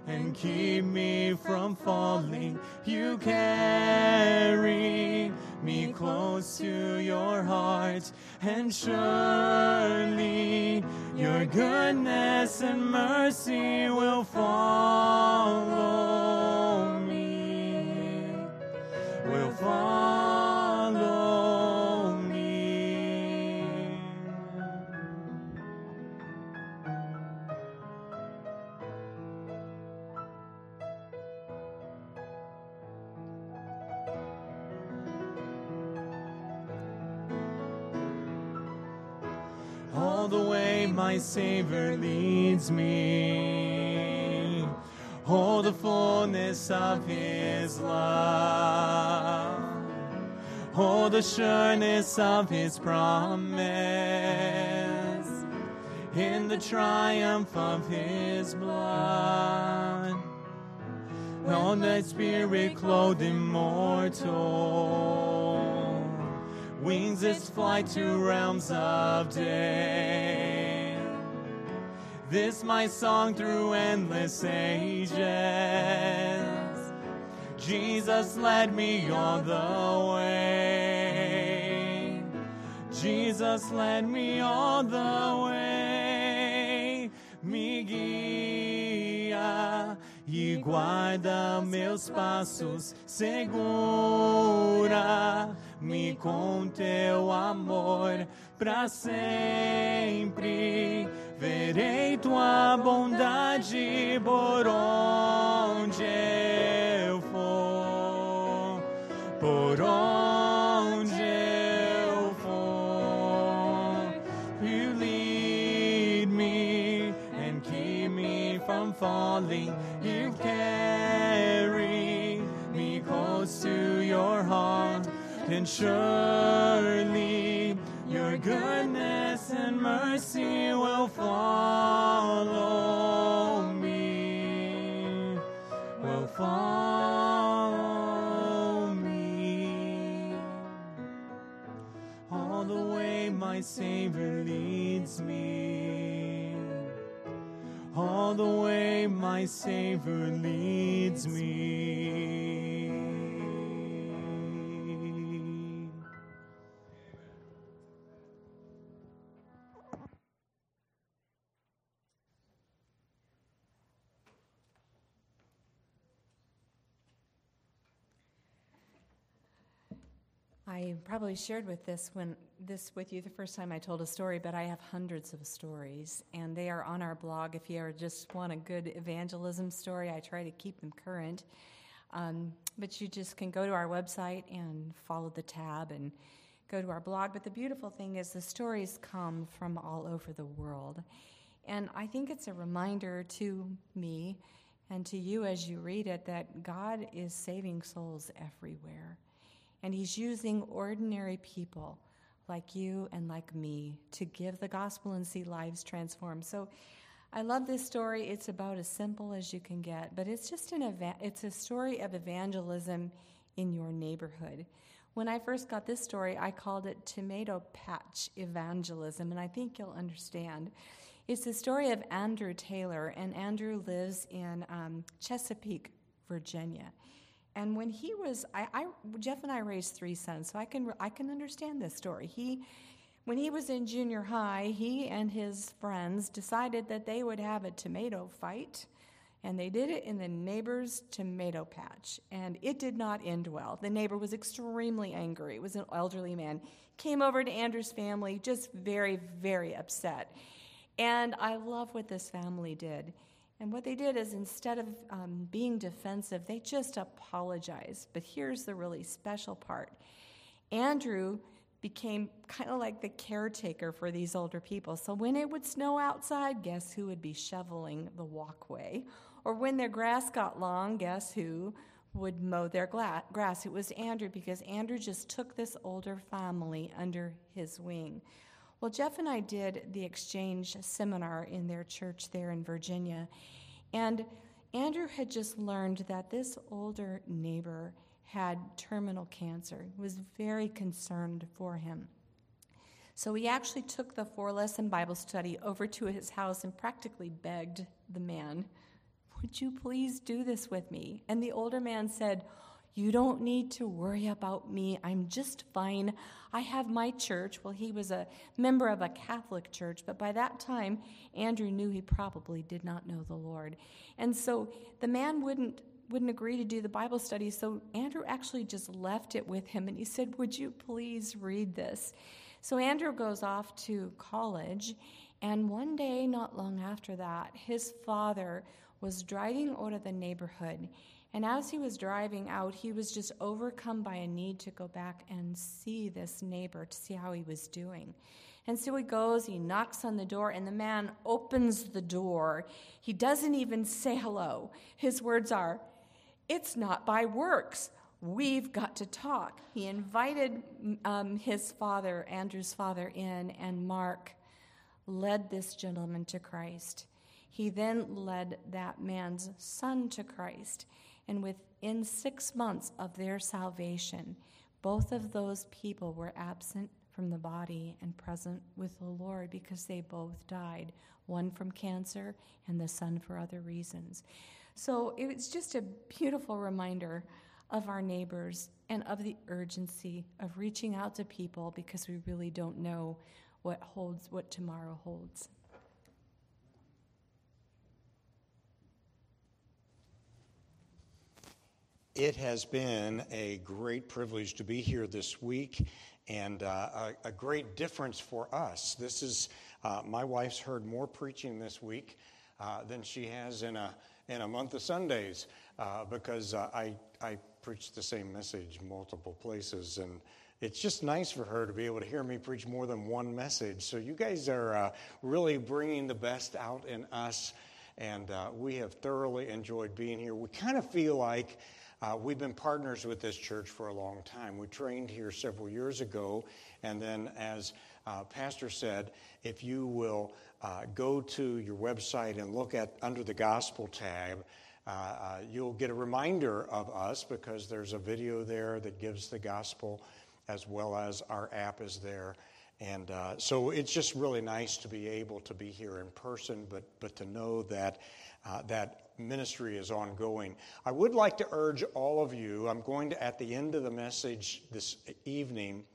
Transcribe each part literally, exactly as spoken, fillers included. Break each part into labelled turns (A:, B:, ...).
A: and keep me from falling. You carry me close to your heart, and surely your goodness and mercy will follow me, will follow me. All the way my Savior leads me, oh, the fullness of his love, oh, the sureness of his promise, in the triumph of his blood, on that Spirit clothed immortal, wings its flight to realms of day. This my song through endless ages. Jesus led me all the way. Jesus led me all the way. Me guia e guarda meus passos, segura me com teu amor pra sempre. Verei tua bondade por onde eu for, por onde eu for. You lead me and keep me from falling. You carry me close to your heart, and surely your goodness and mercy will follow me, will follow me. All the way my Savior leads me, all the way my Savior leads me.
B: I probably shared with this when this with you the first time I told a story, but I have hundreds of stories, and they are on our blog. If you ever just want a good evangelism story, I try to keep them current. Um, but you just can go to our website and follow the tab and go to our blog. But the beautiful thing is the stories come from all over the world. And I think it's a reminder to me and to you as you read it that God is saving souls everywhere. And he's using ordinary people like you and like me to give the gospel and see lives transformed. So I love this story. It's about as simple as you can get, but it's just an eva- it's a story of evangelism in your neighborhood. When I first got this story, I called it Tomato Patch Evangelism, and I think you'll understand. It's the story of Andrew Taylor, and Andrew lives in um, Chesapeake, Virginia. And when he was, I, I, Jeff and I raised three sons, so I can I can understand this story. He, when he was in junior high, he and his friends decided that they would have a tomato fight, and they did it in the neighbor's tomato patch, and it did not end well. The neighbor was extremely angry. It was an elderly man. Came over to Andrew's family, just very, very upset. And I love what this family did. And what they did is instead of um, being defensive, they just apologized. But here's the really special part. Andrew became kind of like the caretaker for these older people. So when it would snow outside, guess who would be shoveling the walkway? Or when their grass got long, guess who would mow their gla- grass? It was Andrew, because Andrew just took this older family under his wing. Well, Jeff and I did the exchange seminar in their church there in Virginia, and Andrew had just learned that this older neighbor had terminal cancer. He was very concerned for him. So he actually took the four-lesson Bible study over to his house and practically begged the man, would you please do this with me? And the older man said, you don't need to worry about me. I'm just fine. I have my church. Well, he was a member of a Catholic church, but by that time, Andrew knew he probably did not know the Lord. And so the man wouldn't wouldn't agree to do the Bible study, so Andrew actually just left it with him, and he said, would you please read this? So Andrew goes off to college, and one day, not long after that, his father was driving out of the neighborhood, and as he was driving out, he was just overcome by a need to go back and see this neighbor, to see how he was doing. And so he goes, he knocks on the door, and the man opens the door. He doesn't even say hello. His words are, it's not by works. We've got to talk. He invited um, his father, Andrew's father, in, and Mark led this gentleman to Christ. He then led that man's son to Christ. And within six months of their salvation, both of those people were absent from the body and present with the Lord because they both died, one from cancer and the son for other reasons. So it was just a beautiful reminder of our neighbors and of the urgency of reaching out to people because we really don't know what holds, what tomorrow holds.
C: It has been a great privilege to be here this week, and uh, a, a great difference for us. This is, uh, my wife's heard more preaching this week uh, than she has in a in a month of Sundays, uh, because uh, I I preach the same message multiple places, and it's just nice for her to be able to hear me preach more than one message. So you guys are uh, really bringing the best out in us, and uh, we have thoroughly enjoyed being here. We kind of feel like Uh, we've been partners with this church for a long time. We trained here several years ago, and then as uh, Pastor said, if you will uh, go to your website and look at under the gospel tab, uh, uh, you'll get a reminder of us because there's a video there that gives the gospel as well as our app is there. And uh, so it's just really nice to be able to be here in person, but but to know that uh, that ministry is ongoing. I would like to urge all of you, I'm going to, at the end of the message this evening,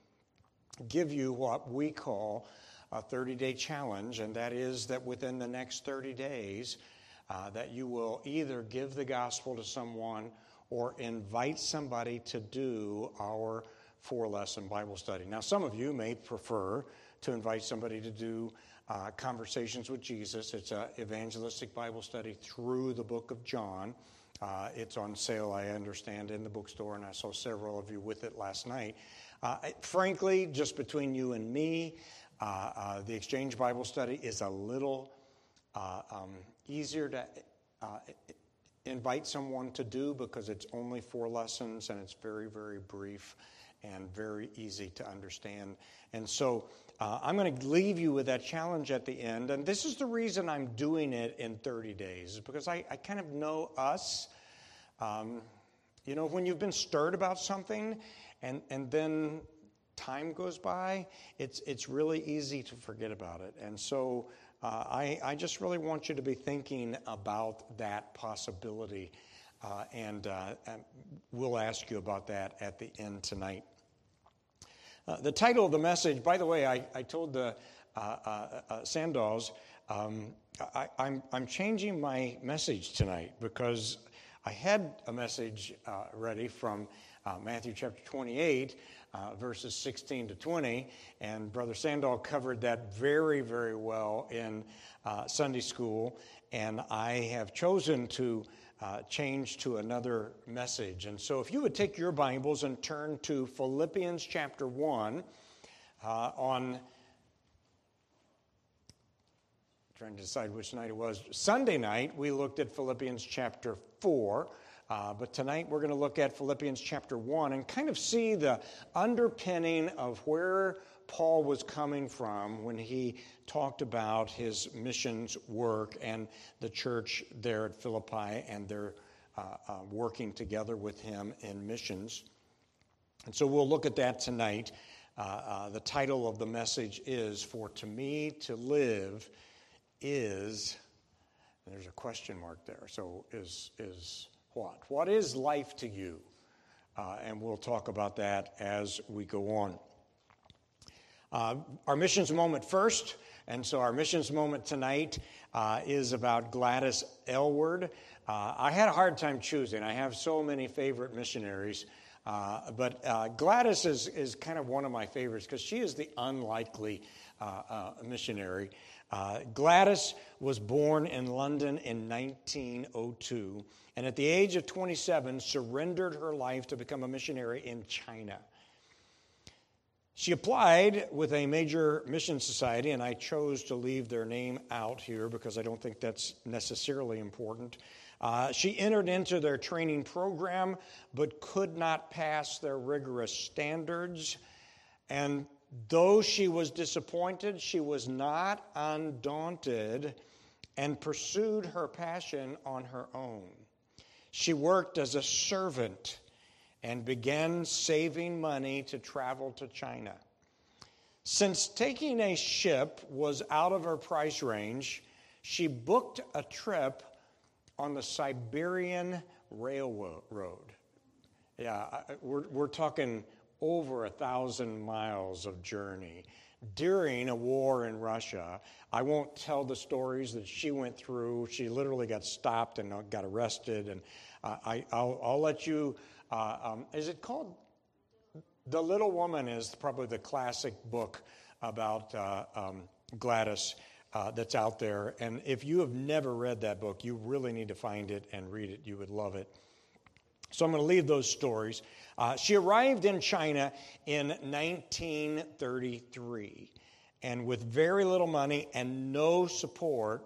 C: give you what we call a thirty-day challenge, and that is that within the next thirty days, uh, that you will either give the gospel to someone or invite somebody to do our four-lesson Bible study. Now, some of you may prefer to invite somebody to do uh, Conversations with Jesus. It's an evangelistic Bible study through the book of John. Uh, it's on sale, I understand, in the bookstore, and I saw several of you with it last night. Uh, frankly, just between you and me, uh, uh, the Exchange Bible Study is a little uh, um, easier to uh, invite someone to do because it's only four lessons, and it's very, very brief and very easy to understand. And so uh, I'm going to leave you with that challenge at the end. And this is the reason I'm doing it in thirty days, because I, I kind of know us. Um, you know, when you've been stirred about something and, and then time goes by, it's it's really easy to forget about it. And so uh, I, I just really want you to be thinking about that possibility. Uh, and, uh, and we'll ask you about that at the end tonight. Uh, the title of the message, by the way, I, I told the uh, uh, uh, Sandals, um, I, I'm, I'm changing my message tonight because I had a message uh, ready from uh, Matthew chapter twenty-eight, uh, verses sixteen to twenty, and Brother Sandal covered that very, very well in uh, Sunday school, and I have chosen to Uh, change to another message. And so if you would take your Bibles and turn to Philippians chapter one, uh, on, trying to decide which night it was, Sunday night we looked at Philippians chapter four, uh, but tonight we're going to look at Philippians chapter one and kind of see the underpinning of where Paul was coming from when he talked about his missions work and the church there at Philippi and their uh, uh, working together with him in missions. And so we'll look at that tonight. Uh, uh, the title of the message is, For to me to live is There's a question mark there. So is is what? What is life to you? Uh, and we'll talk about that as we go on. Uh, our missions moment first. And so our missions moment tonight uh, is about Gladys Aylward. Uh, I had a hard time choosing. I have so many favorite missionaries. Uh, but uh, Gladys is, is kind of one of my favorites because she is the unlikely uh, uh, missionary. Uh, Gladys was born in London in nineteen oh two, and at the age of twenty-seven, surrendered her life to become a missionary in China. She applied with a major mission society, and I chose to leave their name out here because I don't think that's necessarily important. Uh, she entered into their training program, but could not pass their rigorous standards. And though she was disappointed, she was not undaunted and pursued her passion on her own. She worked as a servant and began saving money to travel to China. Since taking a ship was out of her price range, she booked a trip on the Siberian Railroad. Yeah, we're, we're talking over a thousand miles of journey during a war in Russia. I won't tell the stories that she went through. She literally got stopped and got arrested. And uh, I, I'll, I'll let you, uh, um, is it called? The Little Woman is probably the classic book about uh, um, Gladys uh, that's out there. And if you have never read that book, you really need to find it and read it. You would love it. So I'm going to leave those stories. Uh, she arrived in China in nineteen thirty-three, and with very little money and no support,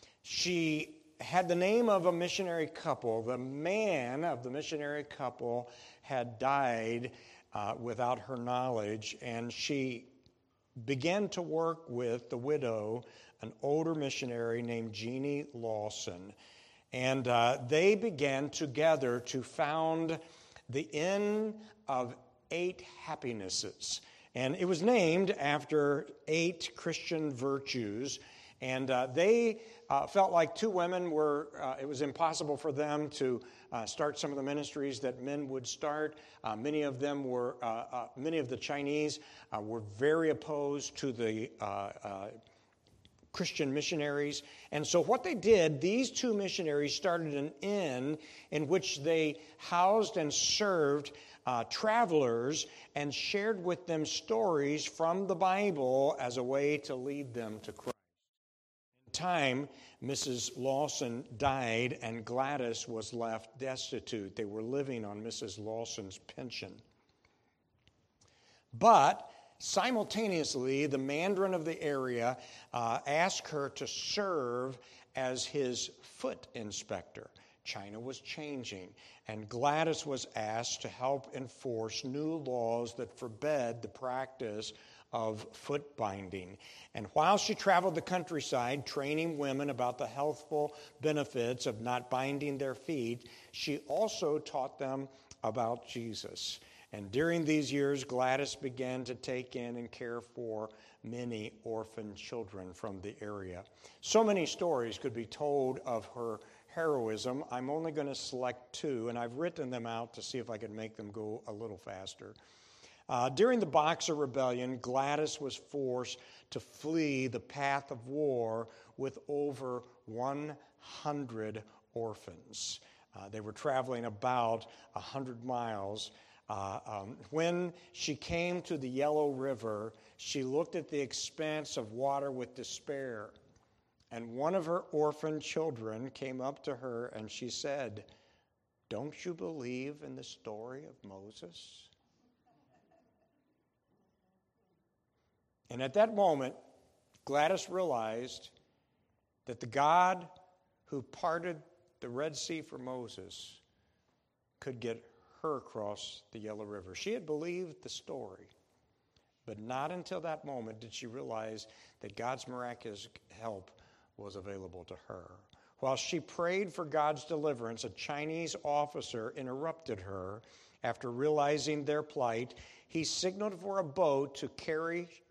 C: she had the name of a missionary couple. The man of the missionary couple had died uh, without her knowledge, and she began to work with the widow, an older missionary named Jeannie Lawson. And uh, they began together to found the Inn of Eight Happinesses. And it was named after eight Christian virtues. And uh, they uh, felt like two women were, uh, it was impossible for them to uh, start some of the ministries that men would start. Uh, many of them were, uh, uh, many of the Chinese uh, were very opposed to the uh, uh Christian missionaries. And so what they did, these two missionaries started an inn in which they housed and served uh, travelers and shared with them stories from the Bible as a way to lead them to Christ. In time, Missus Lawson died and Gladys was left destitute. They were living on Missus Lawson's pension. But simultaneously, the mandarin of the area uh, asked her to serve as his foot inspector. China was changing, and Gladys was asked to help enforce new laws that forbade the practice of foot binding. And while she traveled the countryside, training women about the healthful benefits of not binding their feet, she also taught them about Jesus. And during these years, Gladys began to take in and care for many orphan children from the area. So many stories could be told of her heroism. I'm only going to select two, and I've written them out to see if I can make them go a little faster. Uh, during the Boxer Rebellion, Gladys was forced to flee the path of war with over one hundred orphans. Uh, they were traveling about one hundred miles. Uh, um, when she came to the Yellow River, she looked at the expanse of water with despair. And one of her orphan children came up to her and she said, "Don't you believe in the story of Moses?" And at that moment, Gladys realized that the God who parted the Red Sea for Moses could get her across the Yellow River. She had believed the story, but not until that moment did she realize that God's miraculous help was available to her. While she prayed for God's deliverance, a Chinese officer interrupted her. After realizing their plight, he signaled for a boat to carry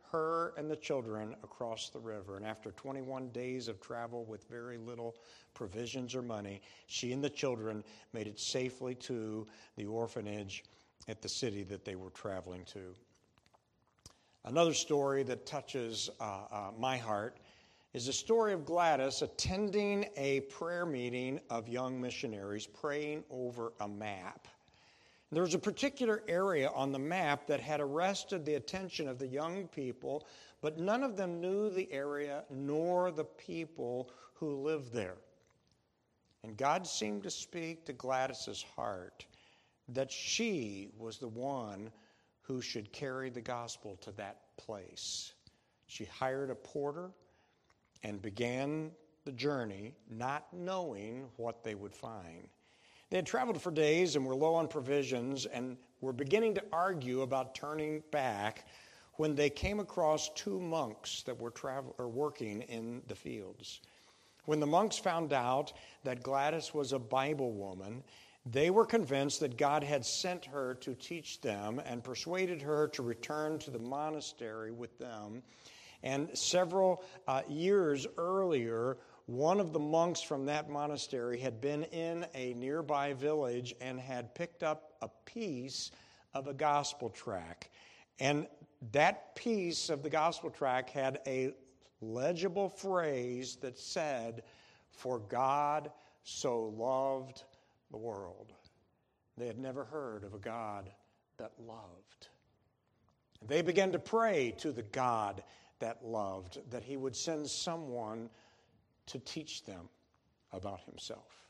C: her and the children across the river. And after twenty-one days of travel with very little provisions or money, she and the children made it safely to the orphanage at the city that they were traveling to. Another story that touches uh, uh, my heart is the story of Gladys attending a prayer meeting of young missionaries praying over a map. There was a particular area on the map that had arrested the attention of the young people, but none of them knew the area nor the people who lived there. And God seemed to speak to Gladys's heart that she was the one who should carry the gospel to that place. She hired a porter and began the journey, not knowing what they would find. They had traveled for days and were low on provisions and were beginning to argue about turning back when they came across two monks that were travel- or working in the fields. When the monks found out that Gladys was a Bible woman, they were convinced that God had sent her to teach them and persuaded her to return to the monastery with them. And several uh, years earlier, one of the monks from that monastery had been in a nearby village and had picked up a piece of a gospel tract. And that piece of the gospel tract had a legible phrase that said, "For God so loved the world." They had never heard of a God that loved. They began to pray to the God that loved, that he would send someone to teach them about himself.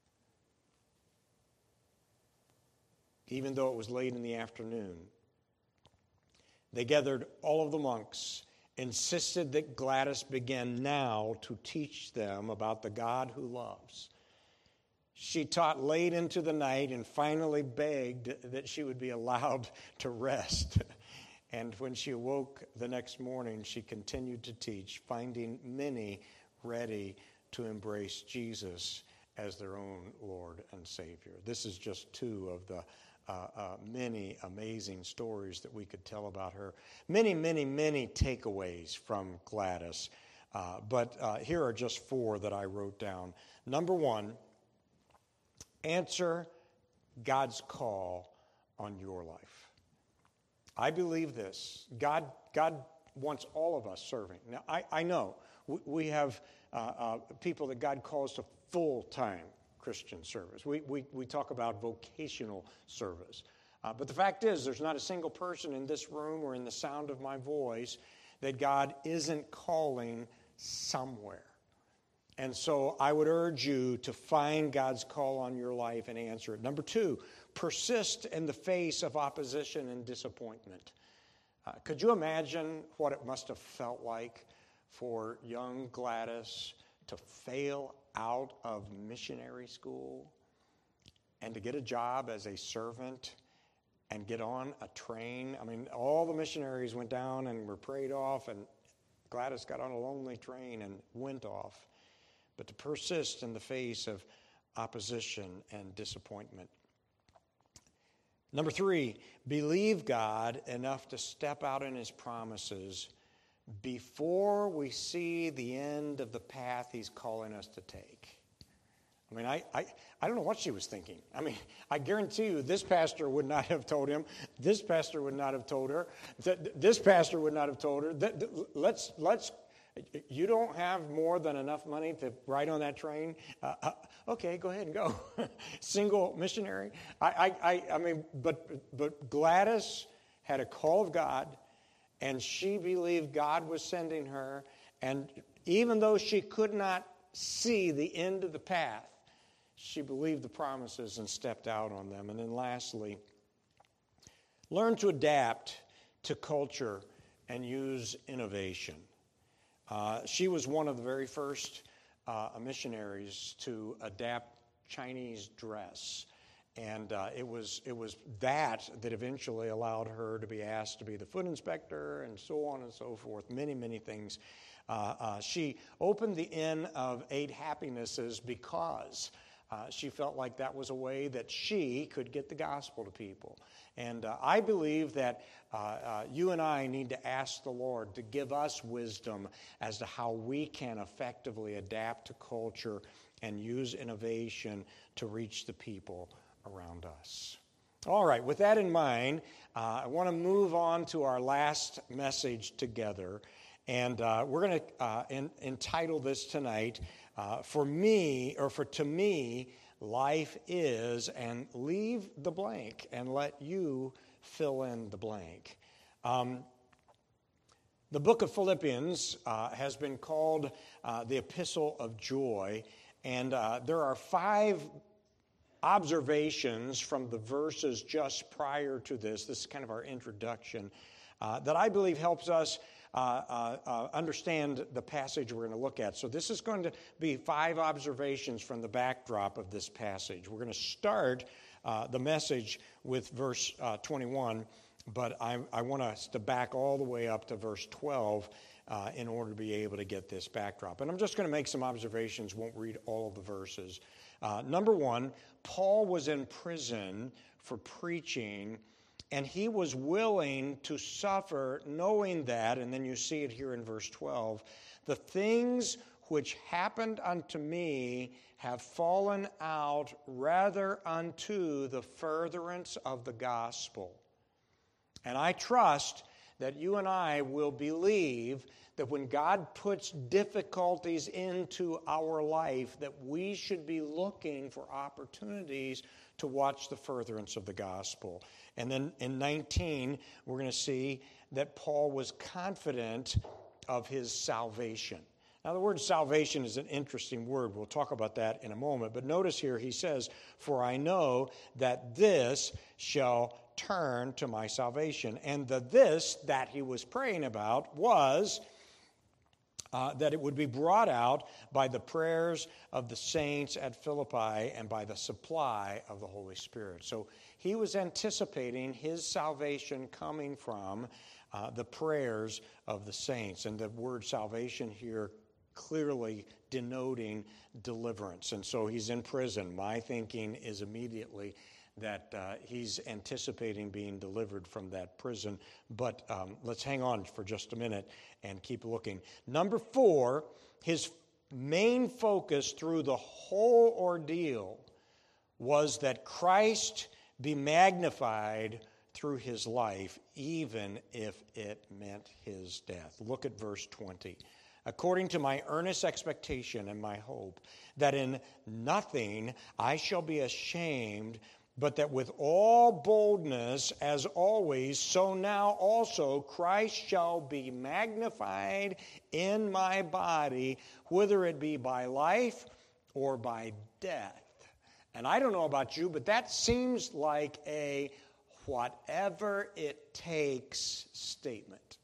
C: Even though it was late in the afternoon, they gathered all of the monks, insisted that Gladys begin now to teach them about the God who loves. She taught late into the night and finally begged that she would be allowed to rest. And when she awoke the next morning, she continued to teach, finding many ready to embrace Jesus as their own Lord and Savior. This is just two of the uh, uh, many amazing stories that we could tell about her. Many, many, many takeaways from Gladys. Uh, but uh, here are just four that I wrote down. Number one, answer God's call on your life. I believe this. God, God wants all of us serving. Now, I, I know we, we have uh, uh, people that God calls to full-time Christian service. We, we, we talk about vocational service. Uh, but the fact is, there's not a single person in this room or in the sound of my voice that God isn't calling somewhere. And so I would urge you to find God's call on your life and answer it. Number two, persist in the face of opposition and disappointment. Uh, could you imagine what it must have felt like for young Gladys to fail out of missionary school and to get a job as a servant and get on a train? I mean, all the missionaries went down and were prayed off, and Gladys got on a lonely train and went off. But to persist in the face of opposition and disappointment. Number three, believe God enough to step out in his promises before we see the end of the path he's calling us to take. I mean, I, I, I don't know what she was thinking. I mean, I guarantee you this pastor would not have told him. This pastor would not have told her. This pastor would not have told her. Let's, let's, you don't have more than enough money to ride on that train? Uh, uh, okay, go ahead and go. Single missionary. I, I, I, I mean, but, but Gladys had a call of God, and she believed God was sending her. And even though she could not see the end of the path, she believed the promises and stepped out on them. And then lastly, learn to adapt to culture and use innovation. Uh, she was one of the very first uh, missionaries to adapt Chinese dress. And uh, it was it was that that eventually allowed her to be asked to be the food inspector and so on and so forth, many, many things. Uh, uh, she opened the Inn of Eight Happinesses because Uh, she felt like that was a way that she could get the gospel to people. And uh, I believe that uh, uh, you and I need to ask the Lord to give us wisdom as to how we can effectively adapt to culture and use innovation to reach the people around us. All right, with that in mind, uh, I want to move on to our last message together. And uh, we're going to uh, in, entitle this tonight, uh, For Me, or for To Me, Life Is, and leave the blank and let you fill in the blank. Um, the book of Philippians uh, has been called uh, the Epistle of Joy, and uh, there are five observations from the verses just prior to this. This is kind of our introduction uh, that I believe helps us uh, uh, uh, understand the passage we're going to look at. So this is going to be five observations from the backdrop of this passage. We're going to start uh, the message with verse uh, twenty-one, but I, I want us to back all the way up to verse twelve uh, in order to be able to get this backdrop. And I'm just going to make some observations, won't read all of the verses. Uh, number one, Paul was in prison for preaching, and he was willing to suffer, knowing that, and then you see it here in verse twelve, the things which happened unto me have fallen out rather unto the furtherance of the gospel. And I trust that you and I will believe that when God puts difficulties into our life, that we should be looking for opportunities to watch the furtherance of the gospel. And then in nineteen, we're going to see that Paul was confident of his salvation. Now, the word salvation is an interesting word. We'll talk about that in a moment. But notice here he says, "For I know that this shall turn to my salvation." And the this that he was praying about was Uh, that it would be brought out by the prayers of the saints at Philippi and by the supply of the Holy Spirit. So he was anticipating his salvation coming from uh, the prayers of the saints. And the word salvation here clearly denoting deliverance. And so he's in prison. My thinking is immediately that uh, he's anticipating being delivered from that prison. But um, let's hang on for just a minute and keep looking. Number four, his main focus through the whole ordeal was that Christ be magnified through his life, even if it meant his death. Look at verse twenty. "According to my earnest expectation and my hope, that in nothing I shall be ashamed, but that with all boldness, as always, so now also Christ shall be magnified in my body, whether it be by life or by death." And I don't know about you, but that seems like a whatever it takes statement.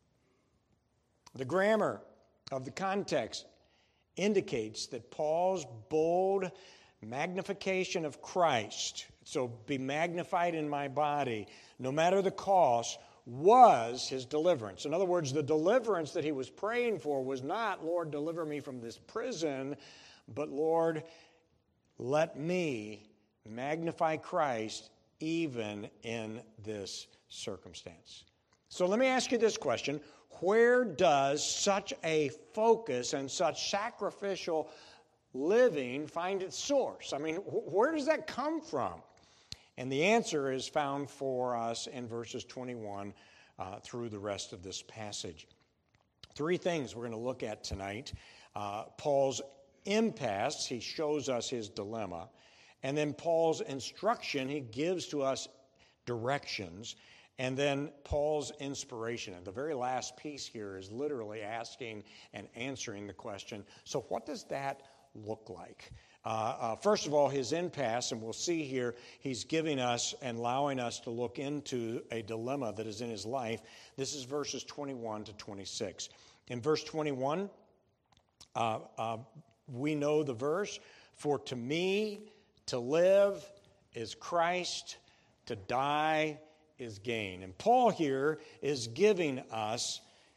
C: The grammar of the context indicates that Paul's bold magnification of Christ, so be magnified in my body, no matter the cost, was his deliverance. In other words, the deliverance that he was praying for was not, "Lord, deliver me from this prison," but, "Lord, let me magnify Christ even in this circumstance." So let me ask you this question. Where does such a focus and such sacrificial living find its source? I mean, where does that come from? And the answer is found for us in verses twenty-one uh, through the rest of this passage. Three things we're going to look at tonight. Uh, Paul's impasse, he shows us his dilemma. And then Paul's instruction, he gives to us directions. And then Paul's inspiration. And the very last piece here is literally asking and answering the question, so what does that look like? Uh, uh, first of all, his impasse, and we'll see here, he's giving us and allowing us to look into a dilemma that is in his life. This is verses twenty-one to twenty-six. In verse twenty-one, uh, uh, we know the verse, "For to me to live is Christ, to die is gain." And Paul here is giving us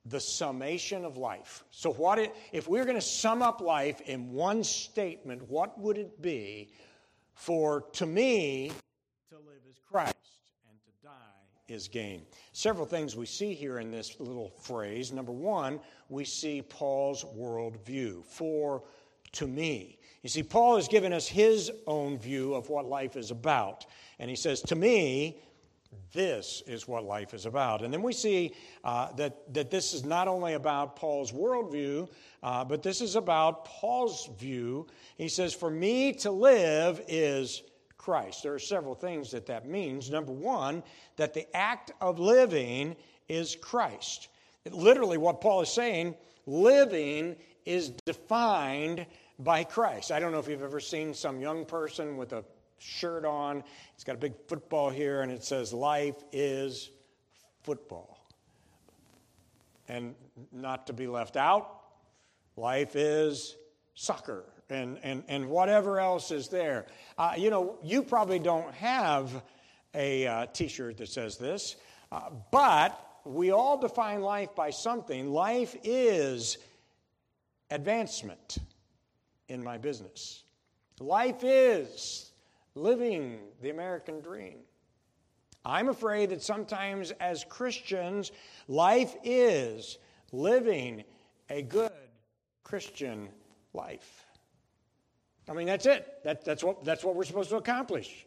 C: the summation of life. So what it, if we're going to sum up life in one statement, what would it be? For to me, to live is Christ, and to die is gain. Several things we see here in this little phrase. Number one, we see Paul's worldview. For to me. You see, Paul has given us his own view of what life is about. And he says, to me, this is what life is about. And then we see uh, that, that this is not only about Paul's worldview, uh, but this is about Paul's view. He says, for me to live is Christ. There are several things that that means. Number one, that the act of living is Christ. It, literally what Paul is saying, living is defined by Christ. I don't know if you've ever seen some young person with a shirt on. He's got a big football here, and it says, life is football. And not to be left out, life is soccer, and, and, and whatever else is there. Uh, you know, you probably don't have a uh, T-shirt that says this, uh, but we all define life by something. Life is advancement in my business. Life is living the American dream. I'm afraid that sometimes as Christians, life is living a good Christian life. I mean, that's it. That, that's what, that's what we're supposed to accomplish.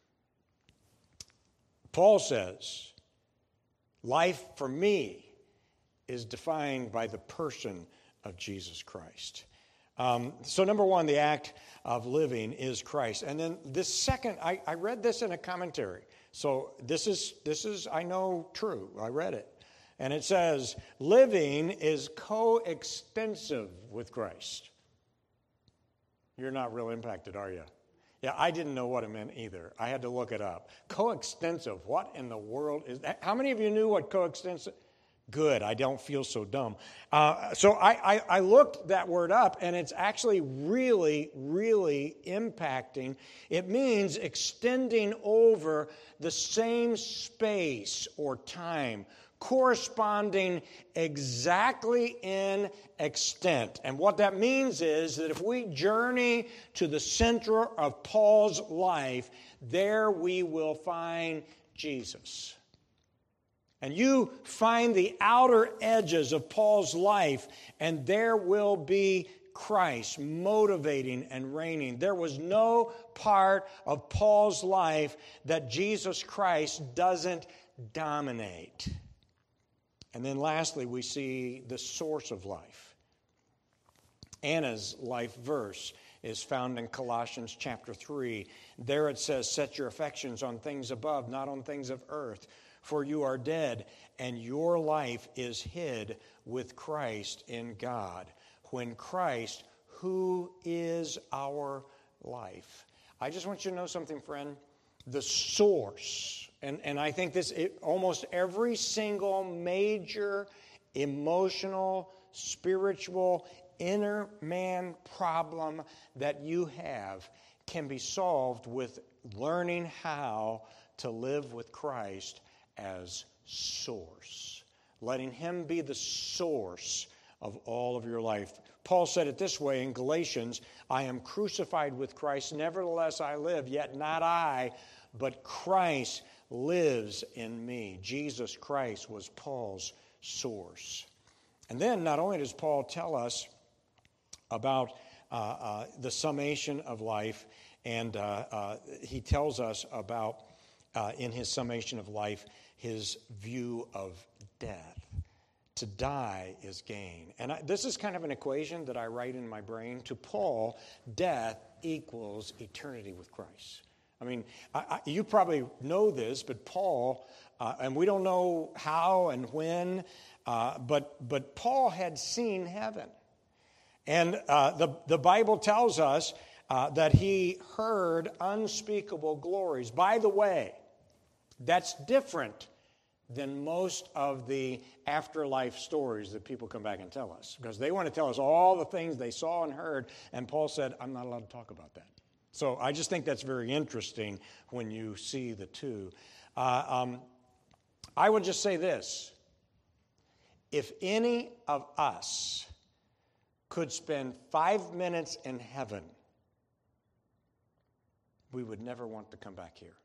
C: Paul says, life for me is defined by the person of Jesus Christ. Um, so number one, the act of living is Christ. And then this second, I, I read this in a commentary. So this is, this is, I know, true. I read it. And it says, living is coextensive with Christ. You're not real impacted, are you? Yeah, I didn't know what it meant either. I had to look it up. Coextensive, what in the world is that? How many of you knew what coextensive? Good, I don't feel so dumb. Uh, so I, I, I looked that word up, and it's actually really, really impacting. It means extending over the same space or time, corresponding exactly in extent. And what that means is that if we journey to the center of Paul's life, there we will find Jesus. And you find the outer edges of Paul's life, and there will be Christ motivating and reigning. There was no part of Paul's life that Jesus Christ doesn't dominate. And then lastly, we see the source of life. Anna's life verse is found in Colossians chapter three. There it says, set your affections on things above, not on things of earth. For you are dead, and your life is hid with Christ in God. When Christ, who is our life. I just want you to know something, friend. The source, and, and I think this, it, almost every single major emotional, spiritual, inner man problem that you have can be solved with learning how to live with Christ as source, letting him be the source of all of your life. Paul said it this way in Galatians, I am crucified with Christ, nevertheless I live, yet not I, but Christ lives in me. Jesus Christ was Paul's source. And then not only does Paul tell us about uh, uh, the summation of life, and uh, uh, he tells us about, uh, in his summation of life, his view of death. To die is gain. And I, this is kind of an equation that I write in my brain. To Paul, death equals eternity with Christ. I mean, I, I, you probably know this, but Paul, uh, and we don't know how and when, uh, but but Paul had seen heaven. And uh, the, the Bible tells us uh, that he heard unspeakable glories. By the way, that's different than most of the afterlife stories that people come back and tell us, because they want to tell us all the things they saw and heard, and Paul said, I'm not allowed to talk about that. So I just think that's very interesting when you see the two. Uh, um, I would just say this. if any of us could spend five minutes in heaven, we would never want to come back here.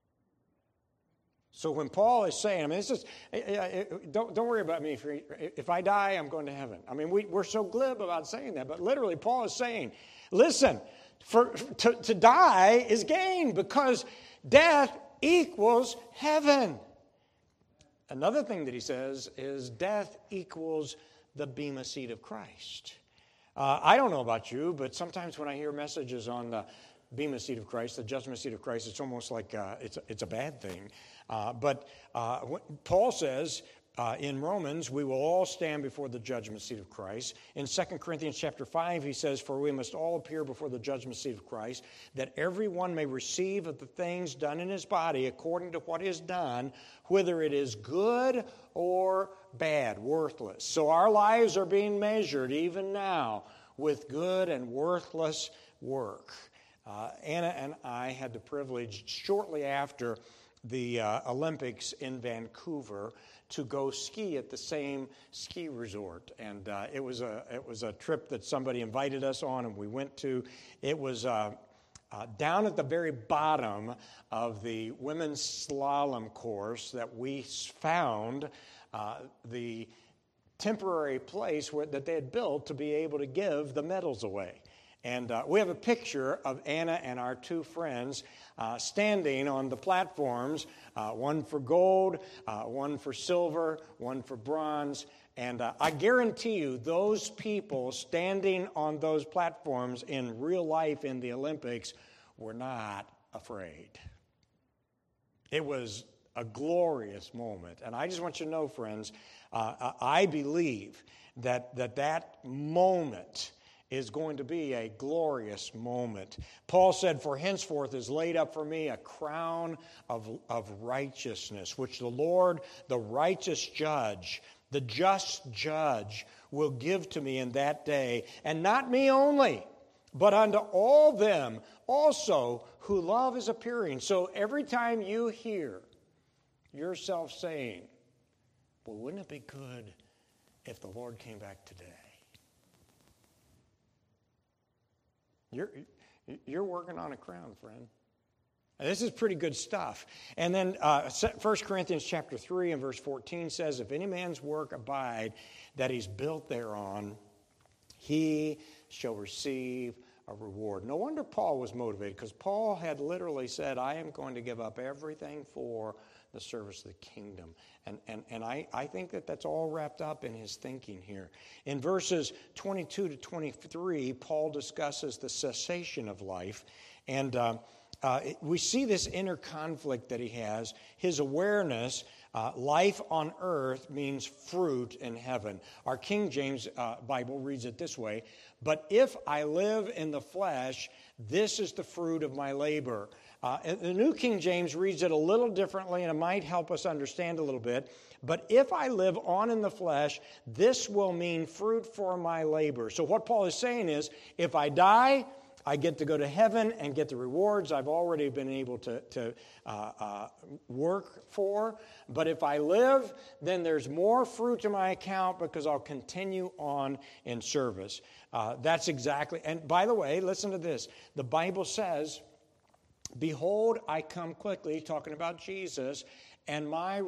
C: So when Paul is saying, I mean, this is, don't, don't worry about me. If, if I die, I'm going to heaven. I mean, we, we're so glib about saying that, but literally Paul is saying, listen, for, to, to die is gain because death equals heaven. Another thing that he says is death equals the bema seat of Christ. Uh, I don't know about you, but sometimes when I hear messages on the bema seat of Christ, the judgment seat of Christ, it's almost like uh, it's, it's a bad thing. Uh, but uh, Paul says uh, in Romans, we will all stand before the judgment seat of Christ. In Second Corinthians chapter five, he says, for we must all appear before the judgment seat of Christ, that everyone may receive of the things done in his body according to what is done, whether it is good or bad, worthless. So our lives are being measured even now with good and worthless work. Uh, Anna and I had the privilege shortly after the uh, Olympics in Vancouver to go ski at the same ski resort, and uh, it was a it was a trip that somebody invited us on, and we went to. It was uh, uh, down at the very bottom of the women's slalom course that we found uh, the temporary place where that they had built to be able to give the medals away. And uh, we have a picture of Anna and our two friends uh, standing on the platforms, uh, one for gold, uh, one for silver, one for bronze. And uh, I guarantee you those people standing on those platforms in real life in the Olympics were not afraid. It was a glorious moment. And I just want you to know, friends, uh, I believe that that, that moment is going to be a glorious moment. Paul said, for henceforth is laid up for me a crown of, of righteousness, which the Lord, the righteous judge, the just judge, will give to me in that day, and not me only, but unto all them also who love his appearing. So every time you hear yourself saying, well, wouldn't it be good if the Lord came back today? You're, you're working on a crown, friend. And this is pretty good stuff. And then uh, First Corinthians chapter three and verse fourteen says, if any man's work abide that he's built thereon, he shall receive a reward. No wonder Paul was motivated, because Paul had literally said, I am going to give up everything for the service of the kingdom. And, and, and I, I think that that's all wrapped up in his thinking here. In verses twenty-two to twenty-three, Paul discusses the cessation of life. And uh, uh, we see this inner conflict that he has. His awareness, uh, life on earth means fruit in heaven. Our King James uh, Bible reads it this way, but if I live in the flesh, this is the fruit of my labor. Uh, the New King James reads it a little differently, and it might help us understand a little bit. But if I live on in the flesh, this will mean fruit for my labor. So what Paul is saying is, if I die, I get to go to heaven and get the rewards I've already been able to, to uh, uh, work for. But if I live, then there's more fruit to my account because I'll continue on in service. Uh, that's exactly, and by the way, listen to this. The Bible says, behold, I come quickly, talking about Jesus, and my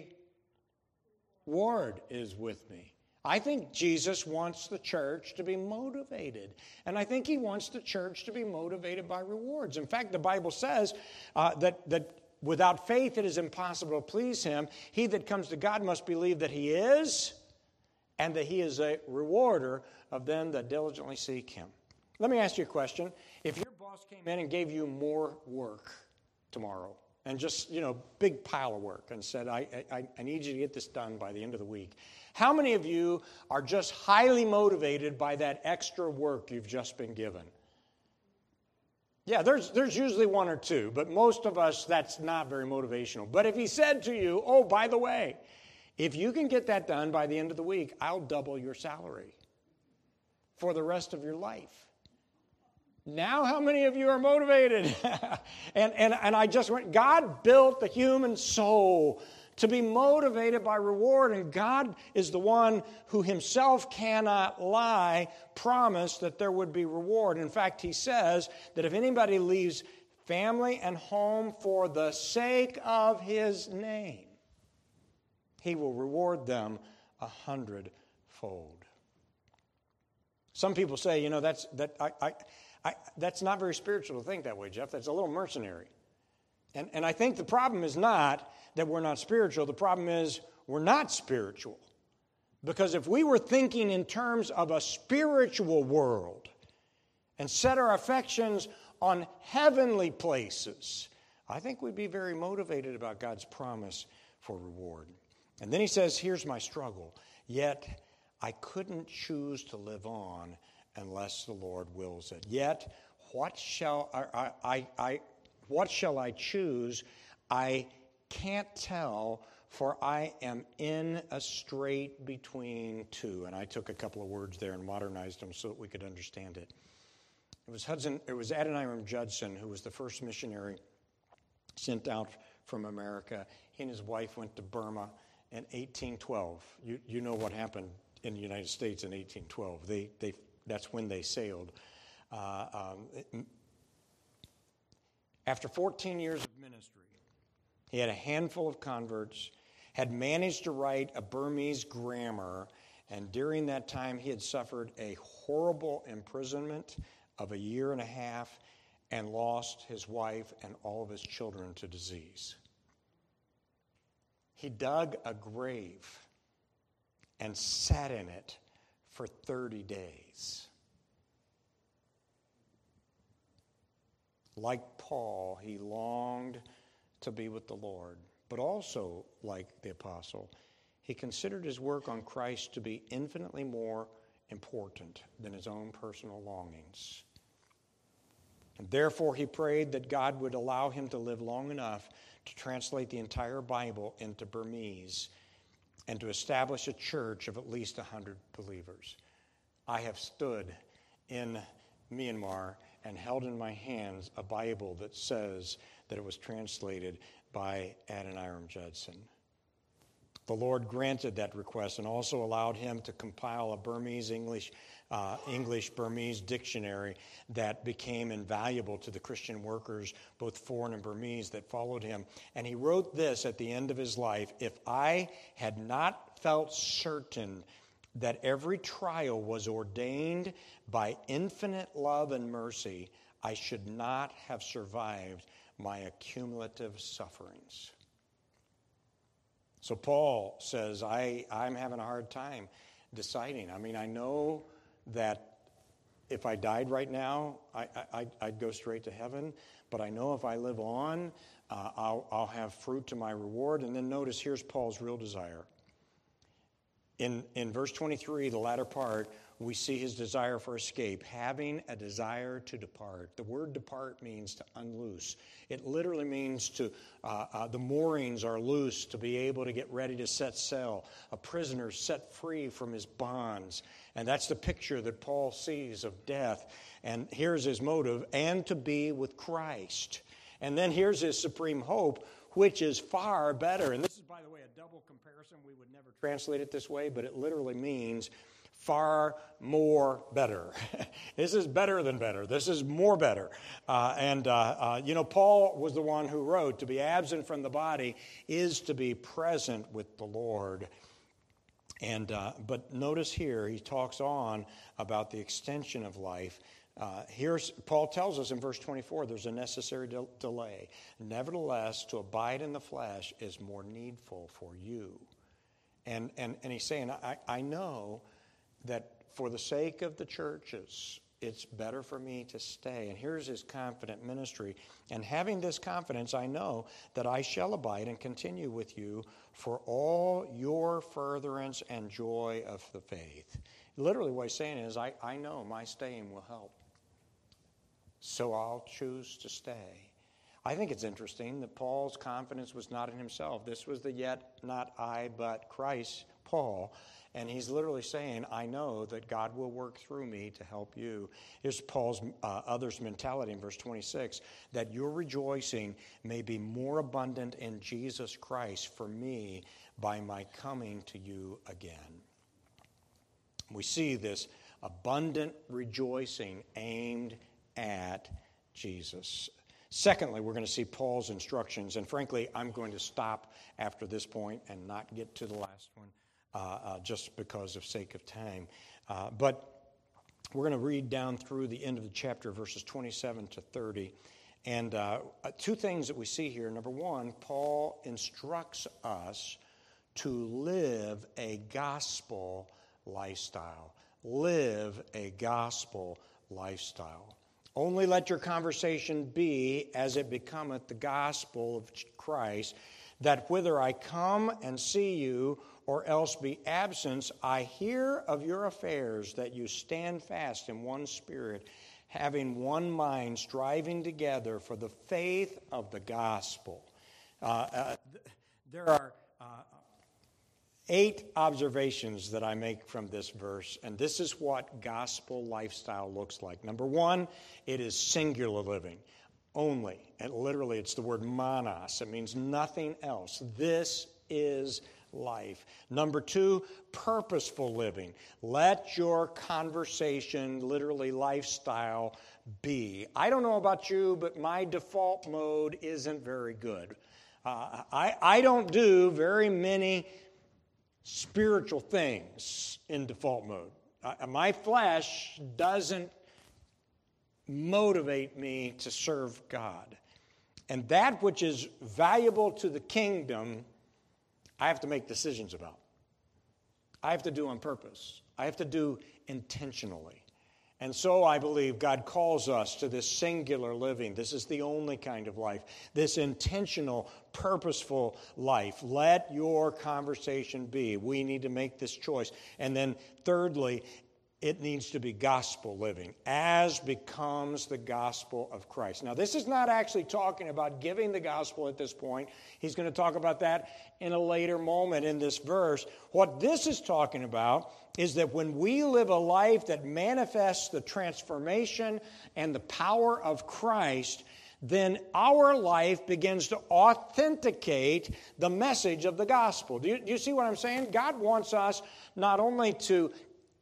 C: reward is with me. I think Jesus wants the church to be motivated. And I think he wants the church to be motivated by rewards. In fact, the Bible says uh, that, that without faith it is impossible to please him. He that comes to God must believe that he is, and that he is a rewarder of them that diligently seek him. Let me ask you a question. If your boss came in and gave you more work tomorrow, and just, you know, big pile of work, and said, I, I, I need you to get this done by the end of the week, how many of you are just highly motivated by that extra work you've just been given? Yeah, there's, there's usually one or two, but most of us, that's not very motivational. But if he said to you, oh, by the way, if you can get that done by the end of the week, I'll double your salary for the rest of your life. Now how many of you are motivated? and, and, and I just went, God built the human soul to be motivated by reward. And God is the one who himself cannot lie, promised that there would be reward. In fact, he says that if anybody leaves family and home for the sake of his name, he will reward them a hundredfold. Some people say, you know, that's that I, I, I that's not very spiritual to think that way, Jeff. That's a little mercenary. And and I think the problem is not that we're not spiritual. The problem is we're not spiritual. Because if we were thinking in terms of a spiritual world and set our affections on heavenly places, I think we'd be very motivated about God's promise for reward. And then he says, here's my struggle. Yet I couldn't choose to live on unless the Lord wills it. Yet what shall I, I, I what shall I choose? I can't tell, for I am in a strait between two. And I took a couple of words there and modernized them so that we could understand it. It was Hudson, it was Adoniram Judson who was the first missionary sent out from America. He and his wife went to Burma in eighteen twelve. You you know what happened in the United States in eighteen twelve. They they that's when they sailed. Uh, um, it, after fourteen years of ministry, he had a handful of converts, had managed to write a Burmese grammar, and during that time he had suffered a horrible imprisonment of a year and a half and lost his wife and all of his children to disease. He dug a grave and sat in it for thirty days. Like Paul, he longed to be with the Lord, but also, like the apostle, he considered his work on Christ to be infinitely more important than his own personal longings. And therefore, he prayed that God would allow him to live long enough to translate the entire Bible into Burmese and to establish a church of at least one hundred believers. I have stood in Myanmar and held in my hands a Bible that says that it was translated by Adoniram Judson. The Lord granted that request and also allowed him to compile a Burmese English uh, English Burmese dictionary that became invaluable to the Christian workers, both foreign and Burmese, that followed him. And he wrote this at the end of his life: if I had not felt certain that every trial was ordained by infinite love and mercy, I should not have survived my accumulative sufferings. So Paul says, I, I'm having a hard time deciding. I mean, I know that if I died right now, I, I, I'd go straight to heaven. But I know if I live on, uh, I'll, I'll have fruit to my reward. And then notice, here's Paul's real desire. In, in verse twenty-three, the latter part, we see his desire for escape, having a desire to depart. The word depart means to unloose. It literally means to, uh, uh, the moorings are loose, to be able to get ready to set sail. A prisoner set free from his bonds. And that's the picture that Paul sees of death. And here's his motive: and to be with Christ. And then here's his supreme hope, which is far better. And this is, by the way, a double comparison. We would never translate it this way, but it literally means far more better. This is better than better. This is more better. Uh, and, uh, uh, you know, Paul was the one who wrote, to be absent from the body is to be present with the Lord. And uh, but notice here, he talks on about the extension of life. Uh, here's Paul tells us in verse twenty-four, there's a necessary de- delay. Nevertheless, to abide in the flesh is more needful for you. And and and he's saying, I, I know that for the sake of the churches, it's better for me to stay. And here's his confident ministry. And having this confidence, I know that I shall abide and continue with you for all your furtherance and joy of the faith. Literally what he's saying is, I, I know my staying will help. So I'll choose to stay. I think it's interesting that Paul's confidence was not in himself. This was the yet not I, but Christ Paul. And he's literally saying, I know that God will work through me to help you. Here's Paul's uh, other's mentality in verse twenty-six, that your rejoicing may be more abundant in Jesus Christ for me by my coming to you again. We see this abundant rejoicing aimed at Jesus. Secondly, we're going to see Paul's instructions. And frankly, I'm going to stop after this point and not get to the last one. Uh, uh, just because of sake of time. Uh, but we're going to read down through the end of the chapter, verses twenty-seven to thirty. And uh, two things that we see here. Number one, Paul instructs us to live a gospel lifestyle. Live a gospel lifestyle. Only let your conversation be as it becometh the gospel of Christ, that whither I come and see you, or else be absent, I hear of your affairs, that you stand fast in one spirit, having one mind, striving together for the faith of the gospel. Uh, uh, there are uh, eight observations that I make from this verse, and this is what gospel lifestyle looks like. Number one, it is singular living. Only, and literally it's the word monos. It means nothing else. This is life. Number two, purposeful living. Let your conversation, literally lifestyle, be. I don't know about you, but my default mode isn't very good. Uh, I, I don't do very many spiritual things in default mode. Uh, my flesh doesn't motivate me to serve God. And that which is valuable to the kingdom, I have to make decisions about. I have to do on purpose. I have to do intentionally. And so I believe God calls us to this singular living. This is the only kind of life. This intentional, purposeful life. Let your conversation be. We need to make this choice. And then thirdly, it needs to be gospel living, as becomes the gospel of Christ. Now, this is not actually talking about giving the gospel at this point. He's going to talk about that in a later moment in this verse. What this is talking about is that when we live a life that manifests the transformation and the power of Christ, then our life begins to authenticate the message of the gospel. Do you, do you see what I'm saying? God wants us not only to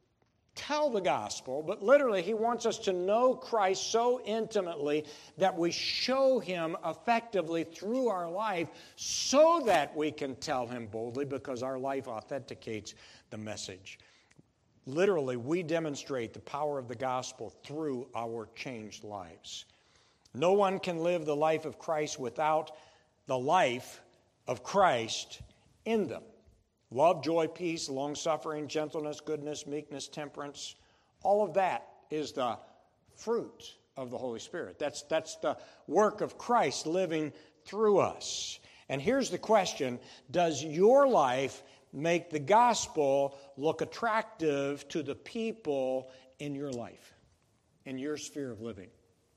C: tell the gospel, but literally he wants us to know Christ so intimately that we show him effectively through our life so that we can tell him boldly, because our life authenticates the message. Literally, we demonstrate the power of the gospel through our changed lives. No one can live the life of Christ without the life of Christ in them. Love, joy, peace, long-suffering, gentleness, goodness, meekness, temperance. All of that is the fruit of the Holy Spirit. That's, that's the work of Christ living through us. And here's the question: does your life make the gospel look attractive to the people in your life, in your sphere of living?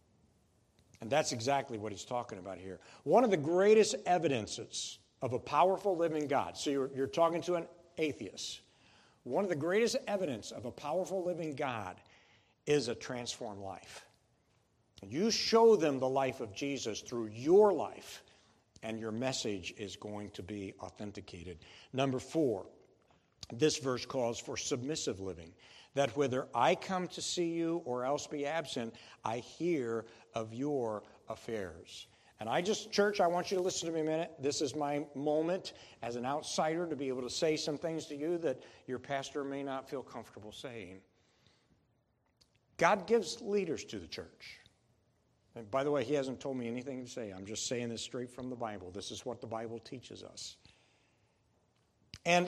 C: And that's exactly what he's talking about here. One of the greatest evidences of a powerful living God. So you're, you're talking to an atheist. One of the greatest evidence of a powerful living God is a transformed life. You show them the life of Jesus through your life, and your message is going to be authenticated. Number four, this verse calls for submissive living. That whether I come to see you or else be absent, I hear of your affairs. And I just, church, I want you to listen to me a minute. This is my moment as an outsider to be able to say some things to you that your pastor may not feel comfortable saying. God gives leaders to the church. And by the way, he hasn't told me anything to say. I'm just saying this straight from the Bible. This is what the Bible teaches us. And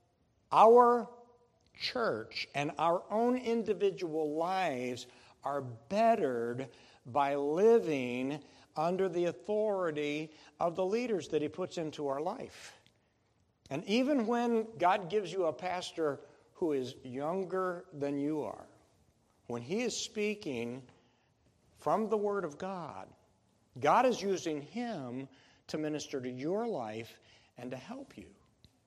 C: our church and our own individual lives are bettered by living under the authority of the leaders that he puts into our life. And even when God gives you a pastor who is younger than you are, when he is speaking from the Word of God, God is using him to minister to your life and to help you.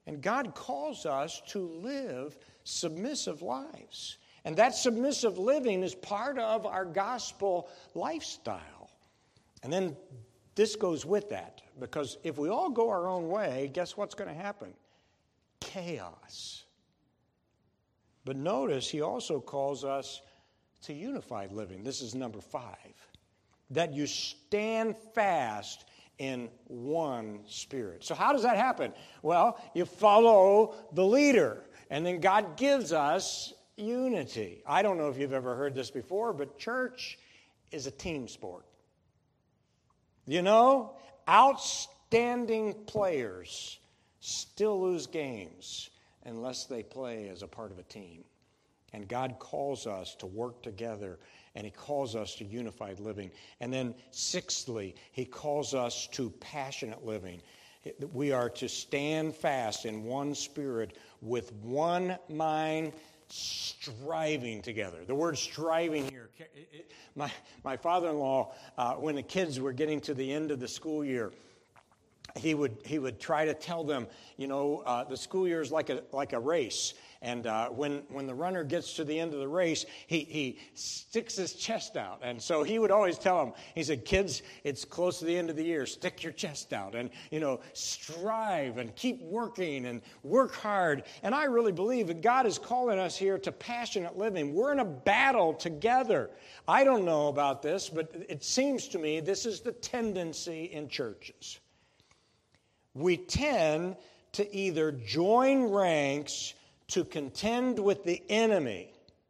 C: And God calls us to live submissive lives. And that submissive living is part of our gospel lifestyle. And then this goes with that, because if we all go our own way, guess what's going to happen? Chaos. But notice he also calls us to unified living. This is number five. That you stand fast in one spirit. So how does that happen? Well, you follow the leader, and then God gives us unity. I don't know if you've ever heard this before, but church is a team sport. You know, outstanding players still lose games unless they play as a part of a team. And God calls us to work together, and he calls us to unified living. And then sixthly, he calls us to passionate living. We are to stand fast in one spirit with one mind, striving together. The word striving here, my, my father-in-law, uh, when the kids were getting to the end of the school year, he would he would try to tell them, you know, uh, the school year is like a like a race. And uh, when, when the runner gets to the end of the race, he, he sticks his chest out. And so he would always tell them, he said, kids, it's close to the end of the year. Stick your chest out and, you know, strive and keep working and work hard. And I really believe that God is calling us here to passionate living. We're in a battle together. I don't know about this, but it seems to me this is the tendency in churches. We tend to either join ranks to contend with the enemy,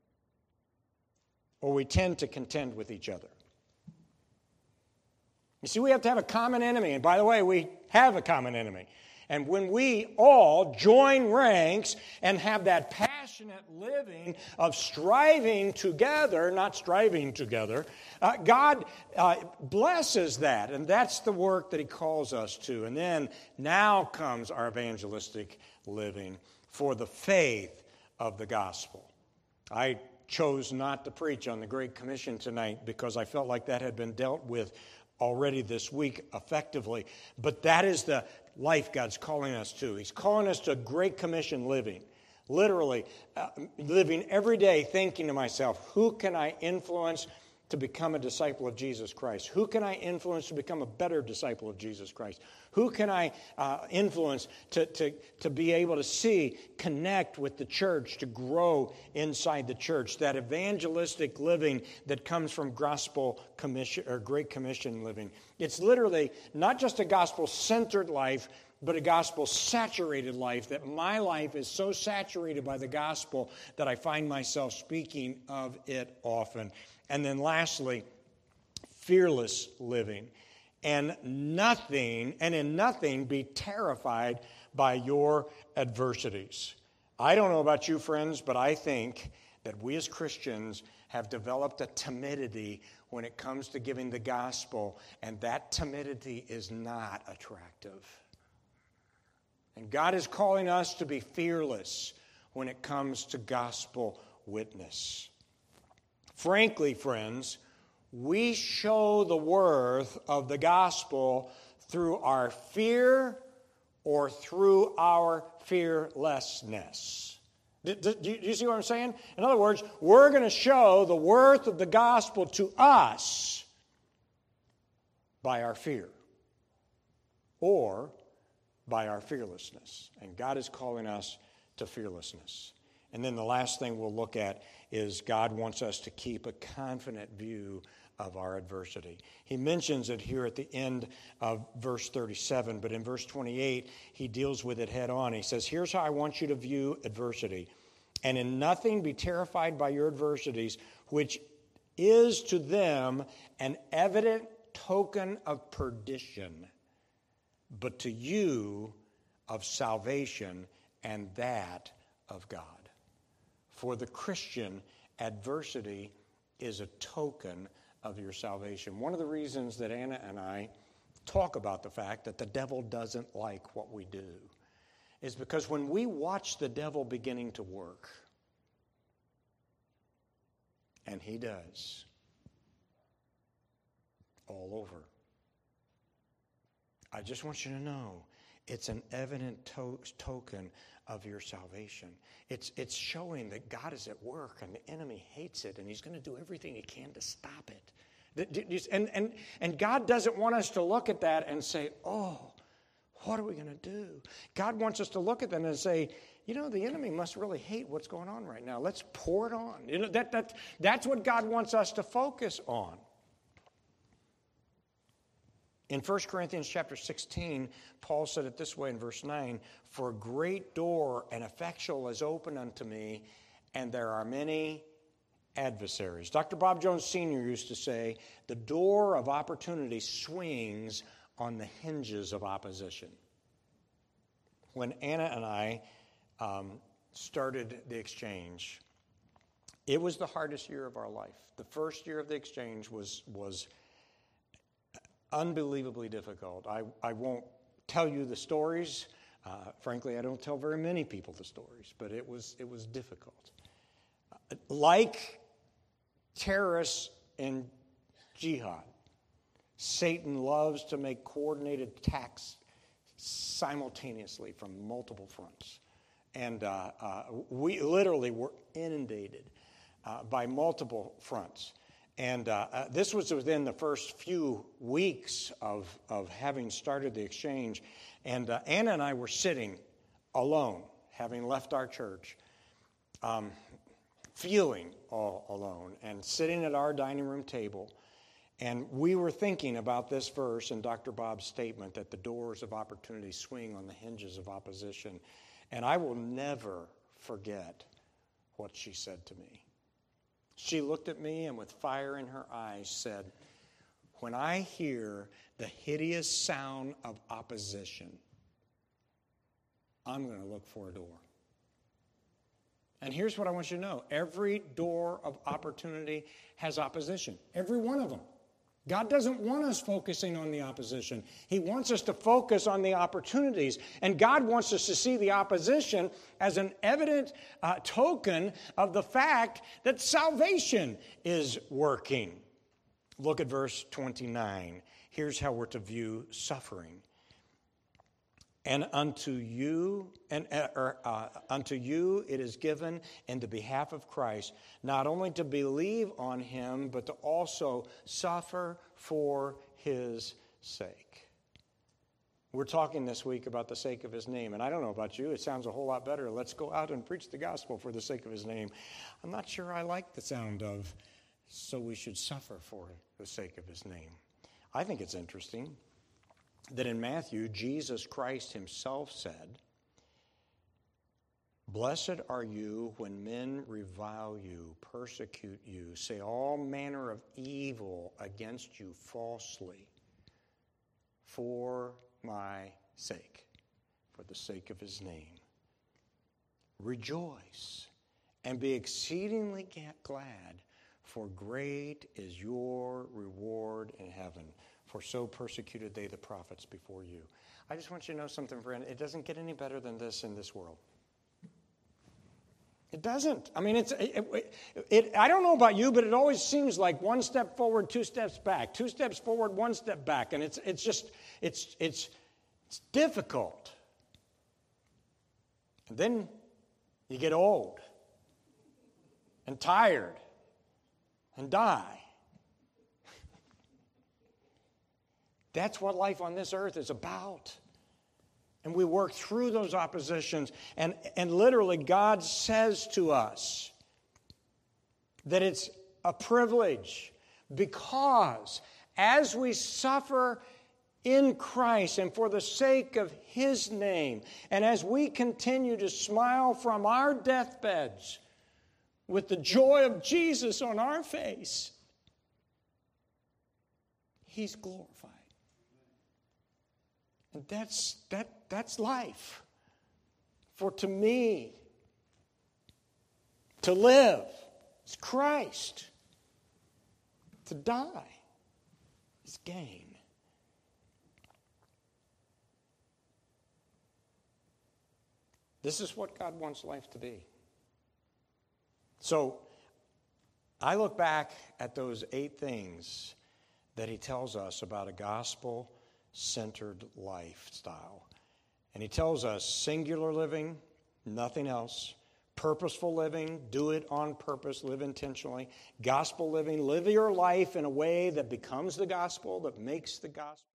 C: or we tend to contend with each other. You see, we have to have a common enemy. And by the way, we have a common enemy. And when we all join ranks and have that passionate living of striving together, not striving together, uh, God uh, blesses that. And that's the work that he calls us to. And then now comes our evangelistic living for the faith of the gospel. I chose not to preach on the Great Commission tonight because I felt like that had been dealt with already this week effectively. But that is the life God's calling us to. He's calling us to a Great Commission living. Literally, uh, living every day thinking to myself, who can I influence to become a disciple of Jesus Christ? Who can I influence to become a better disciple of Jesus Christ? Who can I uh, influence to, to, to be able to see, connect with the church, to grow inside the church? That evangelistic living that comes from gospel commission or Great Commission living. It's literally not just a gospel-centered life, but a gospel-saturated life, that my life is so saturated by the gospel that I find myself speaking of it often. And then lastly, fearless living. And nothing, and in nothing be terrified by your adversities. I don't know about you, friends, but I think that we as Christians have developed a timidity when it comes to giving the gospel, and that timidity is not attractive. And God is calling us to be fearless when it comes to gospel witness. Frankly, friends, we show the worth of the gospel through our fear or through our fearlessness. Do, do, do you see what I'm saying? In other words, we're going to show the worth of the gospel to us by our fear or by our fearlessness. And God is calling us to fearlessness. And then the last thing we'll look at is God wants us to keep a confident view of our adversity. He mentions it here at the end of verse thirty-seven, but in verse twenty-eight, he deals with it head on. He says, here's how I want you to view adversity. And in nothing be terrified by your adversities, which is to them an evident token of perdition, but to you of salvation, and that of God. For the Christian, adversity is a token of your salvation. One of the reasons that Anna and I talk about the fact that the devil doesn't like what we do is because when we watch the devil beginning to work, and he does, all over, I just want you to know, It's an evident to- token of your salvation. It's, it's showing that God is at work and the enemy hates it and he's going to do everything he can to stop it. And, and, and God doesn't want us to look at that and say, oh, what are we going to do? God wants us to look at that and say, you know, the enemy must really hate what's going on right now. Let's pour it on. You know, that, that, that's what God wants us to focus on. In First Corinthians chapter sixteen, Paul said it this way in verse nine, for a great door and effectual is open unto me, and there are many adversaries. Doctor Bob Jones Senior used to say, the door of opportunity swings on the hinges of opposition. When Anna and I um, started the exchange, it was the hardest year of our life. The first year of the exchange was was unbelievably difficult. I, I won't tell you the stories. Uh, frankly, I don't tell very many people the stories, but it was it was difficult. Uh, like terrorists in jihad, Satan loves to make coordinated attacks simultaneously from multiple fronts. And uh, uh, we literally were inundated uh, by multiple fronts. And uh, uh, this was within the first few weeks of, of having started the exchange. And uh, Anna and I were sitting alone, having left our church, um, feeling all alone, and sitting at our dining room table. And we were thinking about this verse and Doctor Bob's statement that the doors of opportunity swing on the hinges of opposition. And I will never forget what she said to me. She looked at me and with fire in her eyes said, when I hear the hideous sound of opposition, I'm going to look for a door. And here's what I want you to know. Every door of opportunity has opposition. Every one of them. God doesn't want us focusing on the opposition. He wants us to focus on the opportunities. And God wants us to see the opposition as an evident uh, token of the fact that salvation is working. Look at verse twenty-nine. Here's how we're to view suffering. And unto you, and uh, or, uh, unto you it is given in the behalf of Christ, not only to believe on him, but to also suffer for his sake. We're talking this week about the sake of his name, and I don't know about you, it sounds a whole lot better. Let's go out and preach the gospel for the sake of his name. I'm not sure I like the sound of, so we should suffer for the sake of his name. I think it's interesting that in Matthew, Jesus Christ himself said, blessed are you when men revile you, persecute you, say all manner of evil against you falsely for my sake, for the sake of his name. Rejoice and be exceedingly glad, for great is your reward in heaven. For so persecuted they the prophets before you. I just want you to know something, friend. It doesn't get any better than this in this world. It doesn't. I mean, it's. It, it, it, I don't know about you, but it always seems like one step forward, two steps back, two steps forward, one step back, and it's it's just it's it's it's difficult. And then you get old and tired and die. That's what life on this earth is about. And we work through those oppositions. And, and literally, God says to us that it's a privilege because as we suffer in Christ and for the sake of his name, and as we continue to smile from our deathbeds with the joy of Jesus on our face, he's glorified. And that's that that's life. For to me, to live is Christ. To die is gain. This is what God wants life to be. So I look back at those eight things that he tells us about a gospel centered lifestyle. And he tells us singular living, nothing else. Purposeful living, do it on purpose, live intentionally. Gospel living, live your life in a way that becomes the gospel, that makes the gospel.